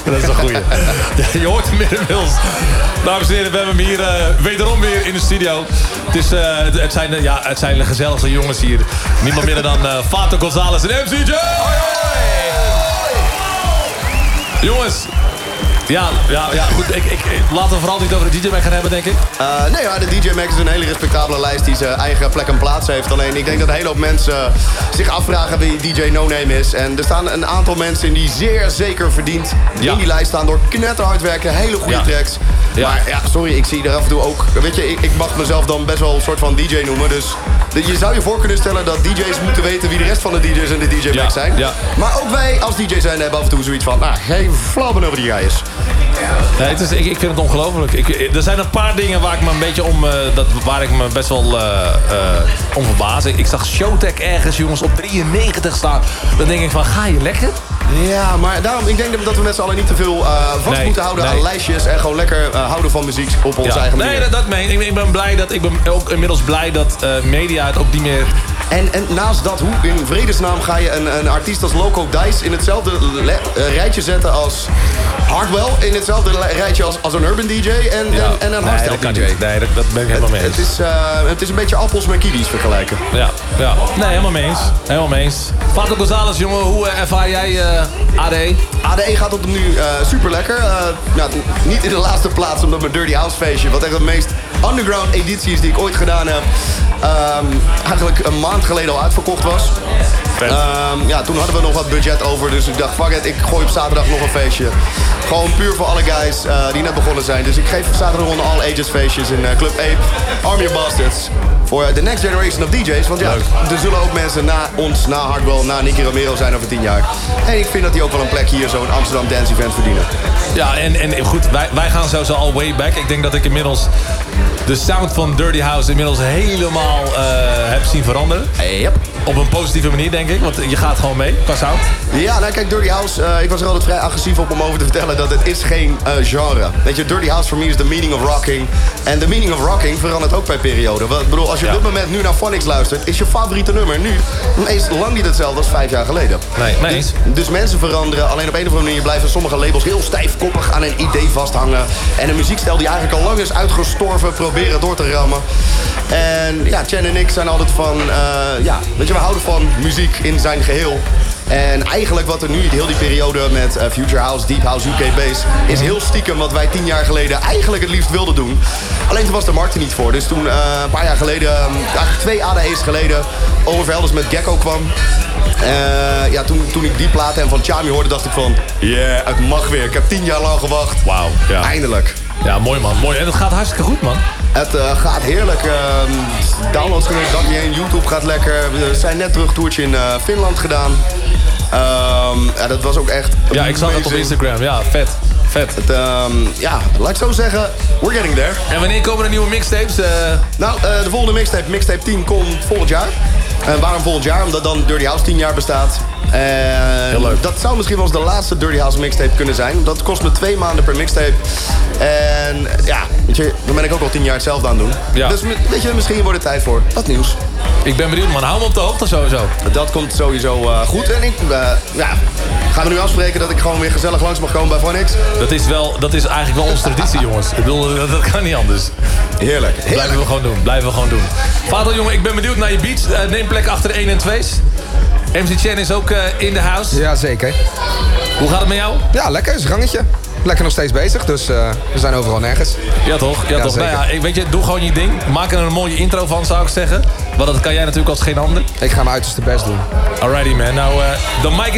Dat is een goeie. Je hoort hem inmiddels. Dames en heren, we hebben hem hier wederom weer in de studio. Het zijn de gezelligste jongens hier. Niemand minder dan Fato González en MCJ! Jongens... Ja, goed. Laten we vooral niet over de DJ Mag gaan hebben, denk ik. De DJ Mag is een hele respectabele lijst die zijn eigen plek en plaats heeft. Alleen ik denk dat een hele hoop mensen zich afvragen wie DJ No Name is. En er staan een aantal mensen die zeer zeker verdiend in die lijst staan door knetterhard werken. Hele goede tracks. Ja. Maar ja, sorry, ik zie er af en toe ook... Weet je, ik mag mezelf dan best wel een soort van DJ noemen. Dus je zou je voor kunnen stellen dat DJ's moeten weten wie de rest van de DJ's en de DJ Mag zijn. Ja. Maar ook wij als DJ zijn hebben af en toe zoiets van... geen flauw benul over die guy is. Nee, ik vind het ongelooflijk. Er zijn een paar dingen waar ik me een beetje waar ik me best wel om verbaas. Ik zag Showtek ergens, jongens, op 93 staan. Dan denk ik van, ga je lekker? Ja, maar daarom, ik denk dat we met z'n allen niet te veel vast moeten houden aan lijstjes. En gewoon lekker houden van muziek op onze eigen manier. Nee, dat meen ik. Ik ben ook inmiddels blij dat media het ook niet meer... En naast dat, hoe in vredesnaam ga je een artiest als Loco Dice in hetzelfde rijtje zetten als Hardwell? In hetzelfde rijtje als een urban DJ en een hardstyle DJ? Nee, dat ben ik helemaal mee eens. Het is een beetje appels met kiddies vergelijken. Ja. Nee, helemaal mee eens. Fato González, jongen, hoe ervaar jij ADE? ADE gaat op nu super lekker. Niet in de laatste plaats omdat mijn Dirty House feestje, wat echt de meest underground editie is die ik ooit gedaan heb, eigenlijk een maand geleden al uitverkocht was. Toen hadden we nog wat budget over. Dus ik dacht, fuck it, ik gooi op zaterdag nog een feestje. Gewoon puur voor alle guys die net begonnen zijn. Dus ik geef zaterdag een all ages feestjes in Club Ape, Army of Bastards. Voor de next generation of DJ's. Want er zullen ook mensen na ons, na Hardwell, na Nicky Romero zijn over 10 jaar. En ik vind dat die ook wel een plek hier, zo'n Amsterdam Dance Event verdienen. Ja, en goed, wij gaan sowieso al way back. Ik denk dat ik inmiddels de sound van Dirty House inmiddels helemaal heb zien veranderen. Yep. Op een positieve manier, denk ik. Want je gaat gewoon mee qua sound. Ja, kijk, Dirty House, ik was er altijd vrij agressief op om over te vertellen dat het is geen genre. Weet je, Dirty House voor mij is the meaning of rocking. En the meaning of rocking verandert ook per periode. Ik bedoel, als je op dit moment nu naar Phonics luistert, is je favoriete nummer nu is lang niet hetzelfde als 5 jaar geleden. Nee. Dus mensen veranderen. Alleen op een of andere manier blijven sommige labels heel stijfkoppig aan een idee vasthangen. En een muziekstijl die eigenlijk al lang is uitgestorven, proberen door te rammen. En ja, Chen en ik zijn altijd van, weet je, we houden van muziek in zijn geheel. En eigenlijk wat er nu, heel die periode met Future House, Deep House, UK Bass, is heel stiekem wat wij 10 jaar geleden eigenlijk het liefst wilden doen. Alleen toen was de markt er niet voor. Dus toen een paar jaar geleden, eigenlijk 2 ADE's geleden, Overvelders met Gecko kwam. Toen ik die platen en van Chami hoorde, dacht ik van, het mag weer. Ik heb 10 jaar lang gewacht. Wauw. Ja. Eindelijk. Ja, mooi man. Mooi. En het gaat hartstikke goed, man. Het gaat heerlijk. Downloads kunnen er dag niet heen. YouTube gaat lekker. We zijn net terug toertje in Finland gedaan. Dat was ook echt ja, ik zag het op Instagram. Ja, vet. Laat ik zo zeggen, we're getting there. En wanneer komen er nieuwe mixtapes? De volgende mixtape 10, komt volgend jaar. En waarom volgend jaar? Omdat dan Dirty House 10 jaar bestaat. Heel leuk. Dat zou misschien wel eens de laatste Dirty House mixtape kunnen zijn. Dat kost me 2 maanden per mixtape. En ja, weet je, dan ben ik ook al 10 jaar hetzelfde aan het doen. Ja. Dus weet je, misschien wordt het tijd voor wat nieuws. Ik ben benieuwd, man. Hou me op de hoogte sowieso. Dat komt sowieso goed. En gaan we nu afspreken dat ik gewoon weer gezellig langs mag komen bij Phonics? Dat is eigenlijk wel onze traditie, jongens. Ik bedoel, dat kan niet anders. Heerlijk. Blijven we gewoon doen. Fato, jongen, ik ben benieuwd naar je beats. Neem plek achter de 1 en 2's. MC Chen is ook in de house. Ja, zeker. Hoe gaat het met jou? Ja, lekker. Is een gangetje. Lekker nog steeds bezig, dus we zijn overal nergens. Ja, toch? Ja, toch. Nou ja, weet je, doe gewoon je ding. Maak er een mooie intro van, zou ik zeggen. Want dat kan jij natuurlijk als geen ander. Ik ga mijn uiterste best doen. Alrighty, man. Nou, de mic